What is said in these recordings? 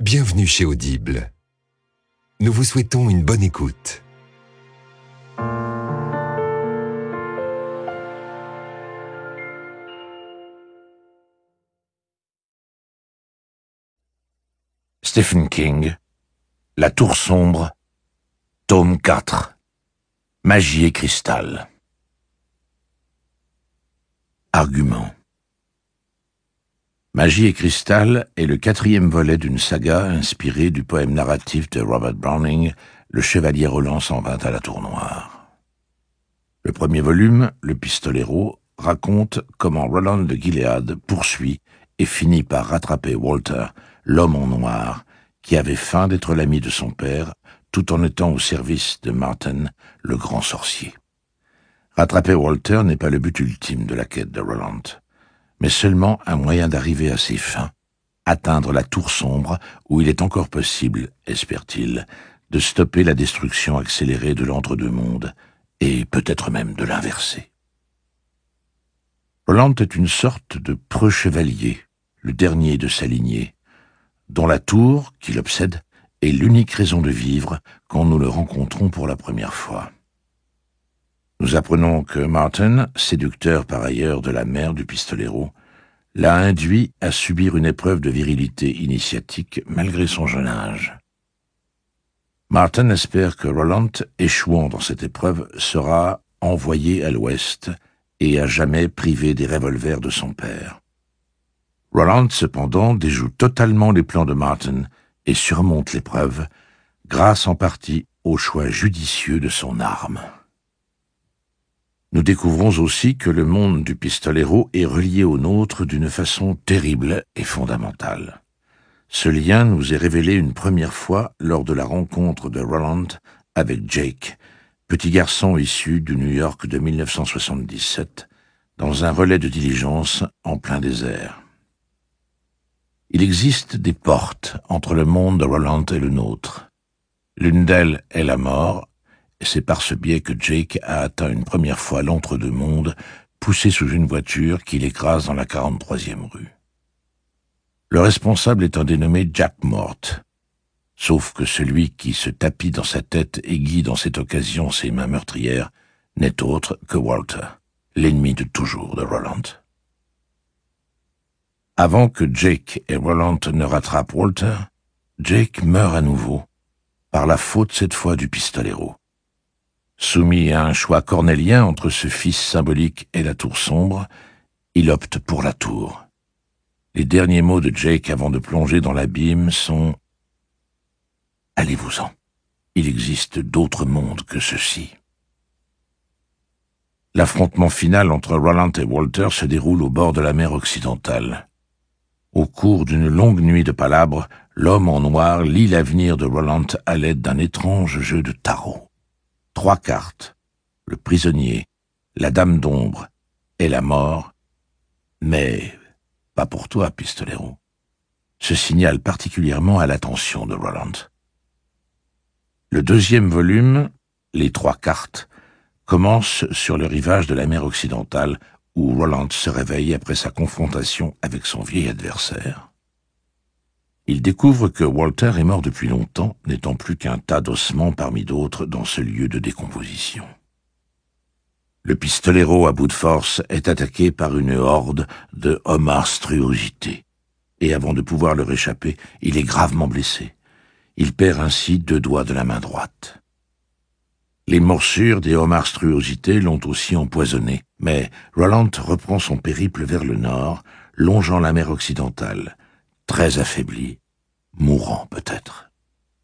Bienvenue chez Audible. Nous vous souhaitons une bonne écoute. Stephen King, La Tour Sombre, tome 4, Magie et cristal. Argument. Magie et cristal est le 4e volet d'une saga inspirée du poème narratif de Robert Browning, Le Chevalier Roland s'en vint à la Tour Noire. Le premier volume, Le Pistolero, raconte comment Roland de Gilead poursuit et finit par rattraper Walter, l'homme en noir, qui avait feint d'être l'ami de son père, tout en étant au service de Martin, le grand sorcier. Rattraper Walter n'est pas le but ultime de la quête de Roland, mais seulement un moyen d'arriver à ses fins, atteindre la Tour Sombre, où il est encore possible, espère-t-il, de stopper la destruction accélérée de l'entre-deux-mondes, et peut-être même de l'inverser. Roland est une sorte de preux chevalier, le dernier de sa lignée, dont la tour, qui l'obsède, est l'unique raison de vivre quand nous le rencontrons pour la première fois. Nous apprenons que Martin, séducteur par ailleurs de la mère du pistolero, l'a induit à subir une épreuve de virilité initiatique malgré son jeune âge. Martin espère que Roland, échouant dans cette épreuve, sera envoyé à l'ouest et à jamais privé des revolvers de son père. Roland, cependant, déjoue totalement les plans de Martin et surmonte l'épreuve, grâce en partie au choix judicieux de son arme. Nous découvrons aussi que le monde du pistolero est relié au nôtre d'une façon terrible et fondamentale. Ce lien nous est révélé une première fois lors de la rencontre de Roland avec Jake, petit garçon issu du New York de 1977, dans un relais de diligence en plein désert. Il existe des portes entre le monde de Roland et le nôtre. L'une d'elles est la mort, et c'est par ce biais que Jake a atteint une première fois l'entre-deux-mondes, poussé sous une voiture qui l'écrase dans la 43e rue. Le responsable est un dénommé Jack Mort, sauf que celui qui se tapit dans sa tête et guide en cette occasion ses mains meurtrières n'est autre que Walter, l'ennemi de toujours de Roland. Avant que Jake et Roland ne rattrapent Walter, Jake meurt à nouveau, par la faute cette fois du pistolero. Soumis à un choix cornélien entre ce fils symbolique et la Tour Sombre, il opte pour la Tour. Les derniers mots de Jake avant de plonger dans l'abîme sont « Allez-vous-en, il existe d'autres mondes que ceux-ci ». L'affrontement final entre Roland et Walter se déroule au bord de la mer occidentale. Au cours d'une longue nuit de palabres, l'homme en noir lit l'avenir de Roland à l'aide d'un étrange jeu de tarot. 3 cartes, le prisonnier, la dame d'ombre et la mort, mais pas pour toi, pistolero, se signale particulièrement à l'attention de Roland. Le 2e volume, les 3 cartes, commence sur le rivage de la mer occidentale où Roland se réveille après sa confrontation avec son vieil adversaire. Il découvre que Walter est mort depuis longtemps, n'étant plus qu'un tas d'ossements parmi d'autres dans ce lieu de décomposition. Le pistolero à bout de force est attaqué par une horde de homarstruosités, et avant de pouvoir leur échapper, il est gravement blessé. Il perd ainsi 2 doigts de la main droite. Les morsures des homarstruosités l'ont aussi empoisonné, mais Roland reprend son périple vers le nord, longeant la mer occidentale, très affaibli, mourant peut-être.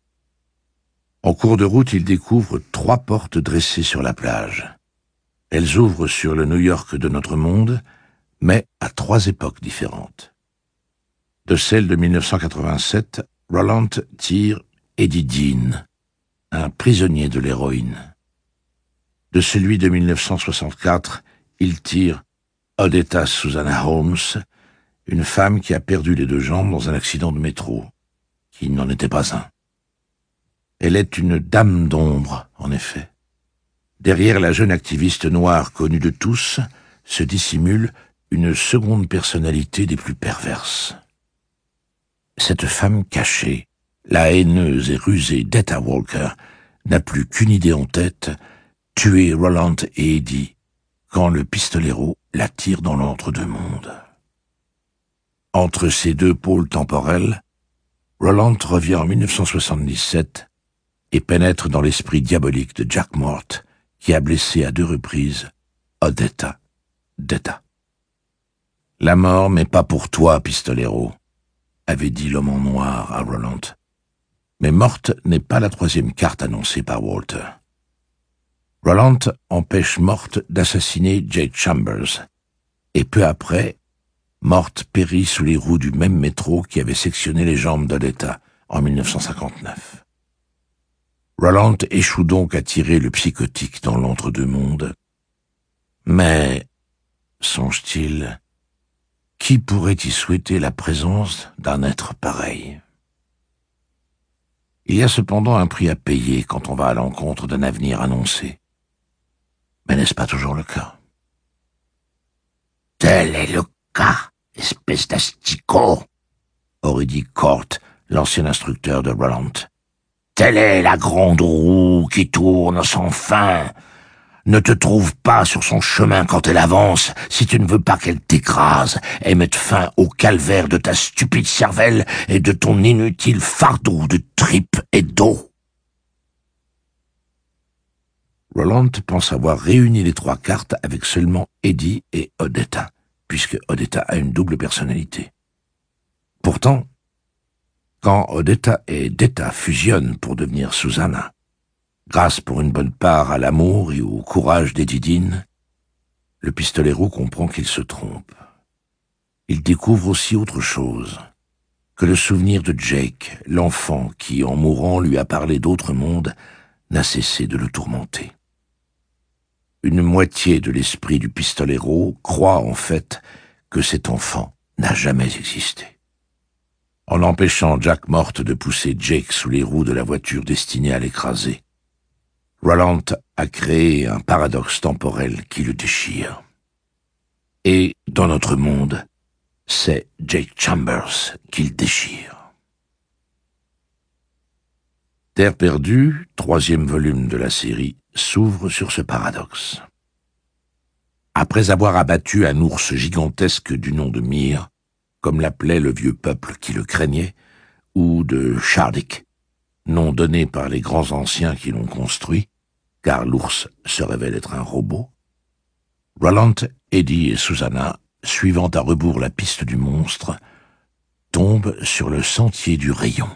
En cours de route, il découvre 3 portes dressées sur la plage. Elles ouvrent sur le New York de notre monde, mais à 3 époques différentes. De celle de 1987, Roland tire Eddie Dean, un prisonnier de l'héroïne. De celui de 1964, il tire Odetta Susanna Holmes, une femme qui a perdu les 2 jambes dans un accident de métro, qui n'en était pas un. Elle est une dame d'ombre, en effet. Derrière la jeune activiste noire connue de tous, se dissimule une seconde personnalité des plus perverses. cette femme cachée, la haineuse et rusée d'Etta Walker, n'a plus qu'une idée en tête, tuer Roland et Eddie, quand le pistolero la tire dans l'entre-deux-mondes. Entre ces deux pôles temporels, Roland revient en 1977 et pénètre dans l'esprit diabolique de Jack Mort, qui a blessé à 2 reprises Odetta d'Etta. « La mort, mais pas pour toi, pistolero », avait dit l'homme en noir à Roland. Mais Morte n'est pas la 3e carte annoncée par Walter. Roland empêche Morte d'assassiner Jake Chambers, et peu après, Morte périt sous les roues du même métro qui avait sectionné les jambes d'Odetta en 1959. Roland échoue donc à tirer le psychotique dans l'entre-deux-mondes. Mais, songe-t-il, qui pourrait y souhaiter la présence d'un être pareil? Il y a cependant un prix à payer quand on va à l'encontre d'un avenir annoncé. Mais n'est-ce pas toujours le cas? Tel est le cas, espèce d'asticot, aurait dit Court, l'ancien instructeur de Roland. Telle est la grande roue qui tourne sans fin. Ne te trouve pas sur son chemin quand elle avance, si tu ne veux pas qu'elle t'écrase et mette fin au calvaire de ta stupide cervelle et de ton inutile fardeau de tripes et d'eau. Roland pense avoir réuni les 3 cartes avec seulement Eddie et Odetta, puisque Odetta a une double personnalité. Pourtant, quand Odetta et Detta fusionnent pour devenir Susanna, grâce pour une bonne part à l'amour et au courage d'Eddie Dean, le pistolero comprend qu'il se trompe. Il découvre aussi autre chose, que le souvenir de Jake, l'enfant qui, en mourant, lui a parlé d'autres mondes, n'a cessé de le tourmenter. Une moitié de l'esprit du pistolero croit en fait que cet enfant n'a jamais existé. En empêchant Jack Mort de pousser Jake sous les roues de la voiture destinée à l'écraser, Roland a créé un paradoxe temporel qui le déchire. Et, dans notre monde, c'est Jake Chambers qu'il déchire. Terre perdue, 3e volume de la série, s'ouvre sur ce paradoxe. Après avoir abattu un ours gigantesque du nom de Myr, comme l'appelait le vieux peuple qui le craignait, ou de Shardik, nom donné par les grands anciens qui l'ont construit, car l'ours se révèle être un robot, Roland, Eddie et Susanna, suivant à rebours la piste du monstre, tombent sur le sentier du rayon.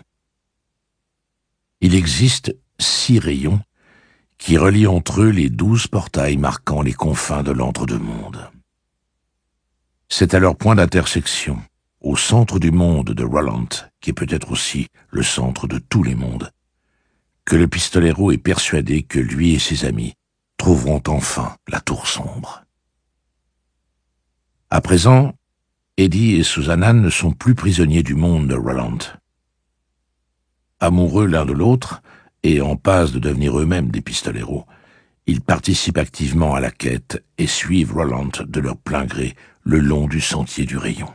Il existe 6 rayons qui relient entre eux les 12 portails marquant les confins de l'entre-deux-mondes. C'est à leur point d'intersection, au centre du monde de Roland, qui est peut-être aussi le centre de tous les mondes, que le pistolero est persuadé que lui et ses amis trouveront enfin la tour sombre. À présent, Eddie et Susanna ne sont plus prisonniers du monde de Roland. Amoureux l'un de l'autre, et en passe de devenir eux-mêmes des pistoleros, ils participent activement à la quête et suivent Roland de leur plein gré le long du sentier du rayon.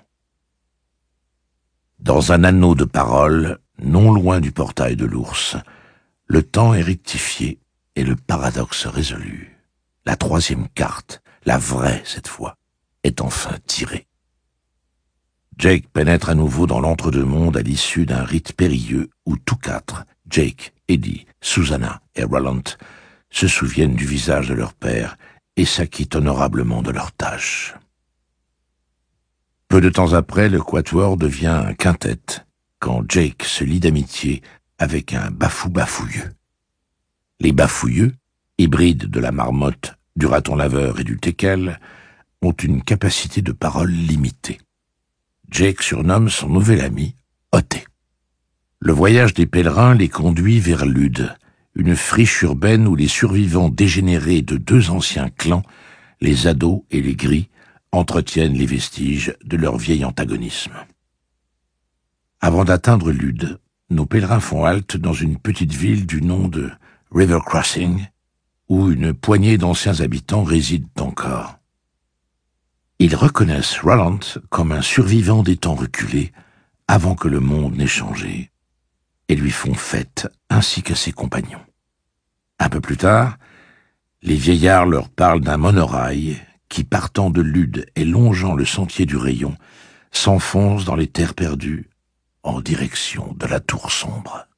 Dans un anneau de parole, non loin du portail de l'ours, le temps est rectifié et le paradoxe résolu. La 3e carte, la vraie cette fois, est enfin tirée. Jake pénètre à nouveau dans l'entre-deux-mondes à l'issue d'un rite périlleux où tous 4, Jake, Eddie, Susanna et Roland, se souviennent du visage de leur père et s'acquittent honorablement de leurs tâches. Peu de temps après, le quatuor devient un quintet, quand Jake se lie d'amitié avec un bafou-bafouilleux. Les bafouilleux, hybrides de la marmotte, du raton laveur et du teckel, ont une capacité de parole limitée. Jake surnomme son nouvel ami Oté. Le voyage des pèlerins les conduit vers Lude, une friche urbaine où les survivants dégénérés de 2 anciens clans, les ados et les gris, entretiennent les vestiges de leur vieil antagonisme. Avant d'atteindre Lude, nos pèlerins font halte dans une petite ville du nom de River Crossing, où une poignée d'anciens habitants résident encore. Ils reconnaissent Roland comme un survivant des temps reculés, avant que le monde n'ait changé, et lui font fête ainsi qu'à ses compagnons. Un peu plus tard, les vieillards leur parlent d'un monorail qui, partant de Lude et longeant le sentier du Rayon, s'enfonce dans les terres perdues en direction de la Tour Sombre.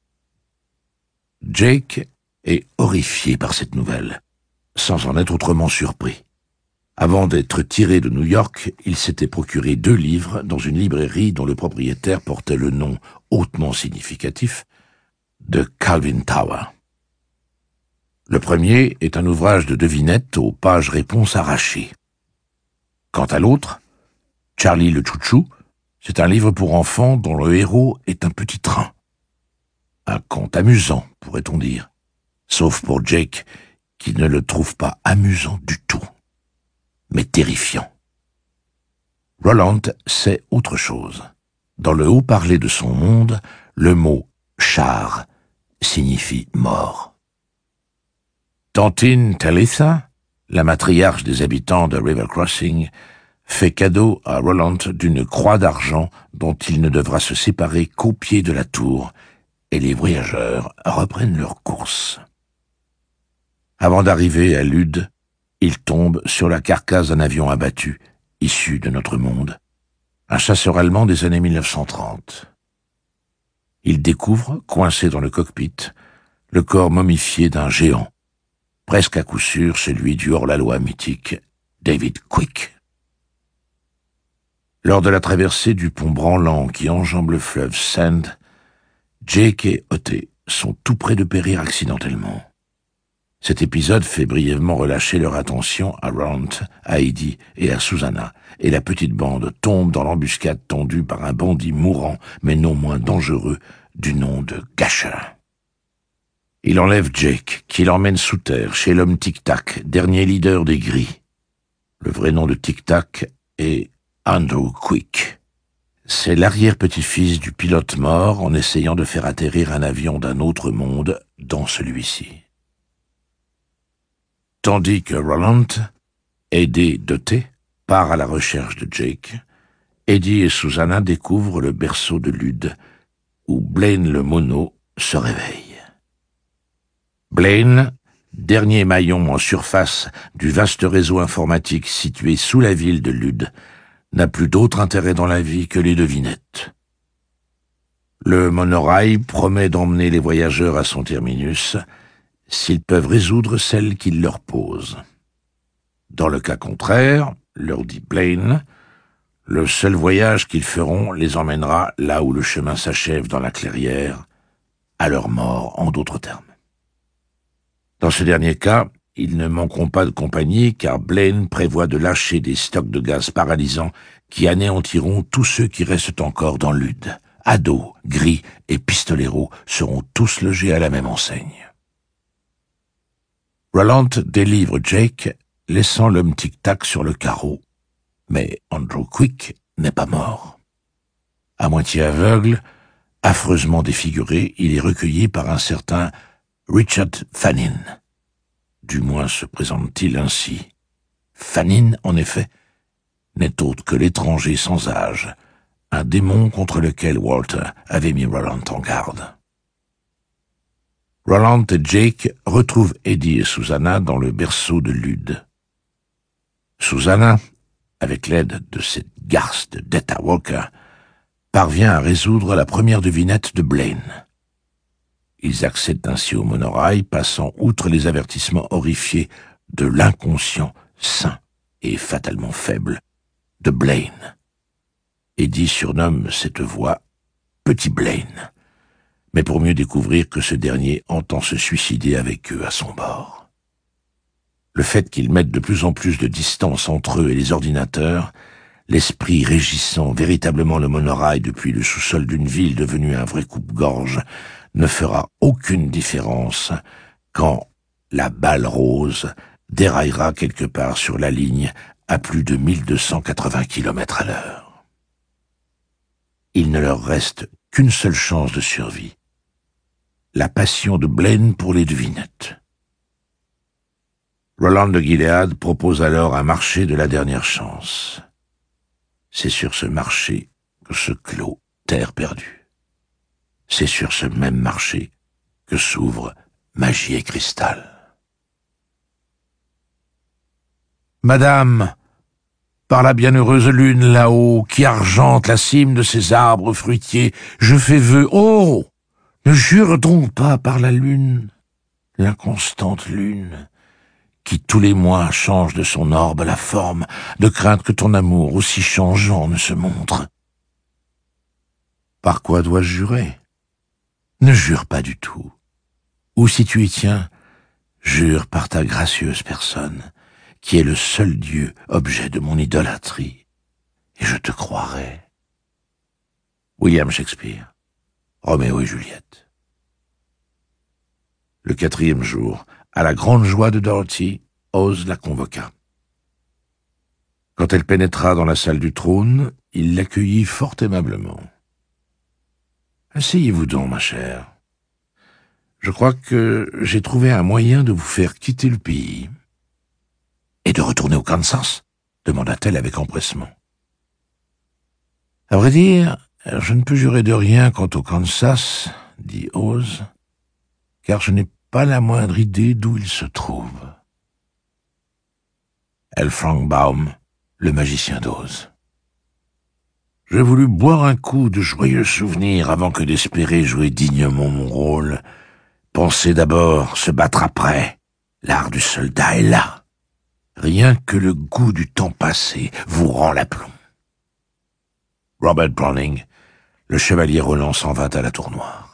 Jake est horrifié par cette nouvelle, sans en être autrement surpris. Avant d'être tiré de New York, il s'était procuré 2 livres dans une librairie dont le propriétaire portait le nom hautement significatif de Calvin Tower. Le premier est un ouvrage de devinettes aux pages-réponses arrachées. Quant à l'autre, Charlie le Chouchou, c'est un livre pour enfants dont le héros est un petit train. Un conte amusant, pourrait-on dire, sauf pour Jake, qui ne le trouve pas amusant du tout, mais terrifiant. Roland sait autre chose. Dans le haut-parler de son monde, le mot « char » signifie « mort ». Tantine Talitha, la matriarche des habitants de River Crossing, fait cadeau à Roland d'une croix d'argent dont il ne devra se séparer qu'au pied de la tour, et les voyageurs reprennent leur course. Avant d'arriver à Lude, ils tombent sur la carcasse d'un avion abattu, issu de notre monde, un chasseur allemand des années 1930. Ils découvrent, coincé dans le cockpit, le corps momifié d'un géant, presque à coup sûr celui du hors-la-loi mythique David Quick. Lors de la traversée du pont branlant qui enjambe le fleuve Sand, Jake et Oté sont tout près de périr accidentellement. Cet épisode fait brièvement relâcher leur attention à Roland, à Eddie et à Susanna, et la petite bande tombe dans l'embuscade tendue par un bandit mourant, mais non moins dangereux, du nom de Gasher. Il enlève Jake, qui l'emmène sous terre, chez l'homme Tic-Tac, dernier leader des Gris. Le vrai nom de Tic-Tac est Andrew Quick. C'est l'arrière-petit-fils du pilote mort en essayant de faire atterrir un avion d'un autre monde dans celui-ci. Tandis que Roland, aidé d'Oté, part à la recherche de Jake, Eddie et Susanna découvrent le berceau de Lude, où Blaine le mono se réveille. Blaine, dernier maillon en surface du vaste réseau informatique situé sous la ville de Lude, n'a plus d'autre intérêt dans la vie que les devinettes. Le monorail promet d'emmener les voyageurs à son terminus s'ils peuvent résoudre celle qu'il leur pose. Dans le cas contraire, leur dit Blaine, le seul voyage qu'ils feront les emmènera là où le chemin s'achève dans la clairière, à leur mort en d'autres termes. Dans ce dernier cas, ils ne manqueront pas de compagnie car Blaine prévoit de lâcher des stocks de gaz paralysants qui anéantiront tous ceux qui restent encore dans Lude. Ados, Gris et Pistoleros seront tous logés à la même enseigne. Roland délivre Jake, laissant l'homme Tic-Tac sur le carreau. Mais Andrew Quick n'est pas mort. À moitié aveugle, affreusement défiguré, il est recueilli par un certain Richard Fannin. Du moins se présente-t-il ainsi. Fannin, en effet, n'est autre que l'étranger sans âge, un démon contre lequel Walter avait mis Roland en garde. Roland et Jake retrouvent Eddie et Susanna dans le berceau de Lude. Susanna, avec l'aide de cette garce de Detta Walker, parvient à résoudre la première devinette de Blaine. Ils accèdent ainsi au monorail, passant outre les avertissements horrifiés de l'inconscient sain et fatalement faible de Blaine. Eddie surnomme cette voix Petit Blaine, mais pour mieux découvrir que ce dernier entend se suicider avec eux à son bord. Le fait qu'ils mettent de plus en plus de distance entre eux et les ordinateurs, l'esprit régissant véritablement le monorail depuis le sous-sol d'une ville devenue un vrai coupe-gorge, ne fera aucune différence quand la balle rose déraillera quelque part sur la ligne à plus de 1280 km/h. Il ne leur reste qu'une seule chance de survie, la passion de Blaine pour les devinettes. Roland de Gilead propose alors un marché de la dernière chance. C'est sur ce marché que se clôt terre perdue. C'est sur ce même marché que s'ouvrent Magie et Cristal. Madame, par la bienheureuse lune là-haut, qui argente la cime de ces arbres fruitiers, je fais vœu. Oh! Ne jure donc pas par la lune, l'inconstante lune, qui tous les mois change de son orbe la forme, de crainte que ton amour aussi changeant ne se montre. Par quoi dois-je jurer? Ne jure pas du tout. Ou si tu y tiens, jure par ta gracieuse personne, qui est le seul Dieu objet de mon idolâtrie, et je te croirai. William Shakespeare, Roméo et Juliette. Le 4e jour, à la grande joie de Dorothy, Oz la convoqua. Quand elle pénétra dans la salle du trône, il l'accueillit fort aimablement. « Asseyez-vous donc, ma chère. Je crois que j'ai trouvé un moyen de vous faire quitter le pays. »« Et de retourner au Kansas ?» demanda-t-elle avec empressement. « À vrai dire, je ne peux jurer de rien quant au Kansas, » dit Oz, « car je n'ai pas la moindre idée d'où il se trouve. » L. Frank Baum, le magicien d'Oz. Je voulus boire un coup de joyeux souvenirs avant que d'espérer jouer dignement mon rôle. Pensez d'abord, se battre après. L'art du soldat est là. Rien que le goût du temps passé vous rend l'aplomb. Robert Browning, le chevalier Roland s'en vint à la tour noire.